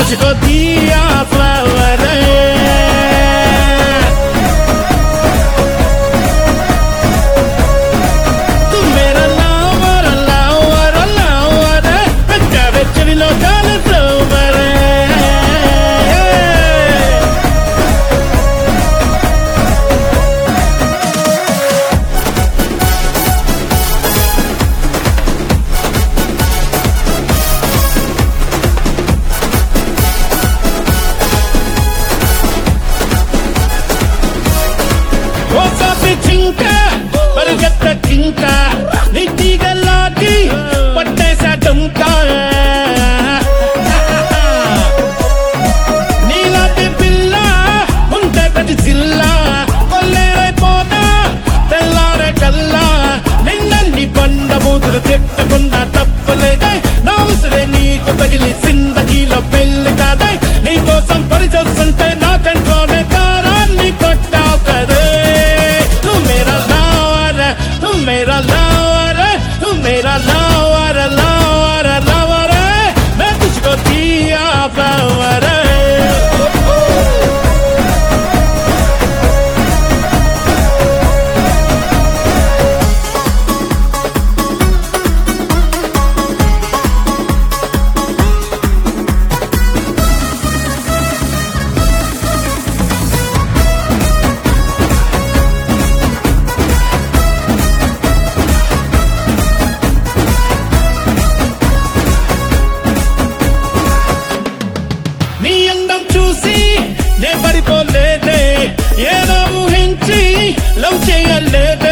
तुझको दिया फ्लावर तू मेरा लावर लावर लावर करे चलो चल सोवर చింక పరిగెత్త చింక నీటిగలాటి పట్టేసా డుంక నీలాంటి పిల్ల ఉంటే ప్రతి జిల్లా కొల్లేరైపోతా తెల్లారే కల్లా నిన్నన్ని బండ మూతులు తిట్టకుండా తప్పలేదే నా ఉసిరే నీకు తగిలి జిందగీలో పెళ్లి కాదే నీకోసం పరిచొస్తుంటే నా కంట్లోనే కారాన్ని కొట్టావు కదే मेरा लावर तू मेरा लावर लावर लावर मैं तुझको दिया फ्लावर నీ అందం చూసి నే పడిపోలేదే ఏదో ఊహించి లవ్ చేయలేదే